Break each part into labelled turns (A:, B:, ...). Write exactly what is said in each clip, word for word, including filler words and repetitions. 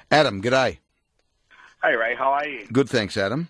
A: Adam, g'day.
B: Hey Ray, how are you?
A: Good, thanks, Adam.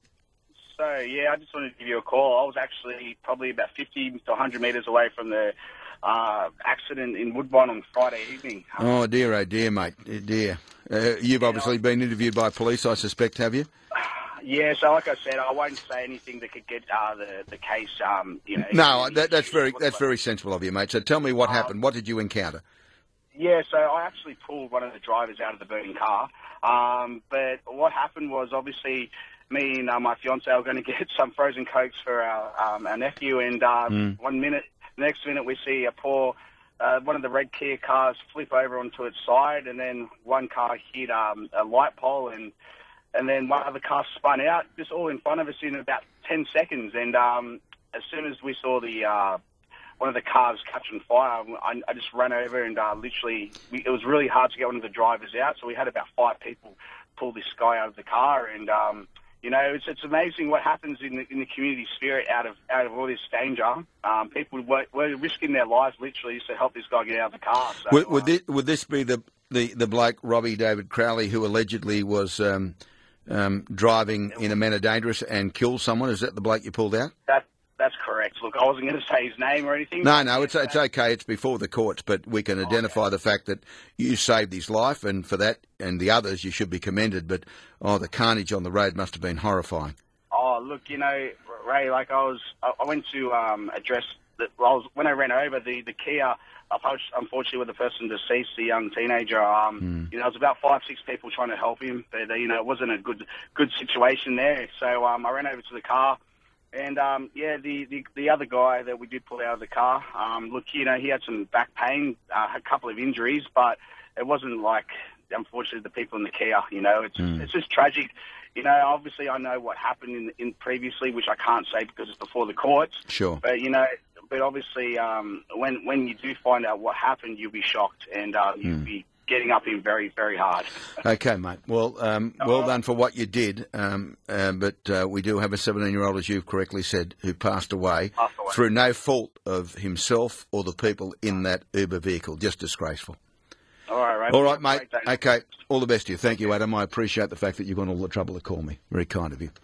B: So yeah, I just wanted to give you a call. I was actually probably about fifty to one hundred metres away from the uh, accident in Woodbine on Friday evening.
A: Oh dear, oh dear, mate, oh, dear. Uh, you've obviously been interviewed by police, I suspect, have you?
B: Yeah, so like I said, I won't say anything that could get uh, the the case. Um, you know.
A: No, that, that's very that's very sensible of you, mate. So tell me what uh, happened. What did you encounter?
B: Yeah, so I actually pulled one of the drivers out of the burning car. Um, but what happened was, obviously, me and uh, my fiance were going to get some frozen Cokes for our, um, our nephew, and uh, mm. one minute, next minute, we see a poor, uh, one of the red Kia cars flip over onto its side, and then one car hit um, a light pole, and and then one other car spun out, just all in front of us in about ten seconds. And um, as soon as we saw the uh, one of the cars catching fire, I, I just ran over and uh, literally, we, it was really hard to get one of the drivers out, so we had about five people pull this guy out of the car. And um, you know, it's it's amazing what happens in the in the community spirit out of out of all this danger. Um, people were, were risking their lives literally to help this guy get out of the car. So,
A: would, would,
B: uh,
A: this, would this be the, the, the bloke Robbie David Crowley who allegedly was um, um, driving in a manner dangerous and killed someone? Is that the bloke you pulled out?
B: That. That's correct. Look, I wasn't going to say his name or anything.
A: No, no, it's it's okay. It's before the courts, but we can identify okay. the fact that you saved his life, and for that and the others, you should be commended. But oh, the carnage on the road must have been horrifying.
B: Oh, look, you know, Ray, like I was, I went to um, address that. I was when I ran over the the Kia. Unfortunately, with the person deceased, the young teenager, um, mm. you know, there was about five, six people trying to help him, but you know, it wasn't a good good situation there. So um, I ran over to the car. And, um, yeah, the, the, the other guy that we did pull out of the car, um, look, you know, he had some back pain, uh, a couple of injuries, but it wasn't like, unfortunately, the people in the Kia, you know. It's mm. it's just tragic. You know, obviously I know what happened in, in previously, which I can't say because it's before the courts.
A: Sure.
B: But, you know, but obviously um, when, when you do find out what happened, you'll be shocked and uh, you'll mm. be getting up in very, very hard.
A: Okay, mate. Well, um, well done for what you did. Um, uh, but uh, we do have a seventeen-year-old, as you've correctly said, who passed away,
B: passed away
A: through no fault of himself or the people in that Uber vehicle. Just disgraceful.
B: All right, right.
A: All right, mate. Okay. All the best to you. Thank you, Adam. I appreciate the fact that you've gone all the trouble to call me. Very kind of you.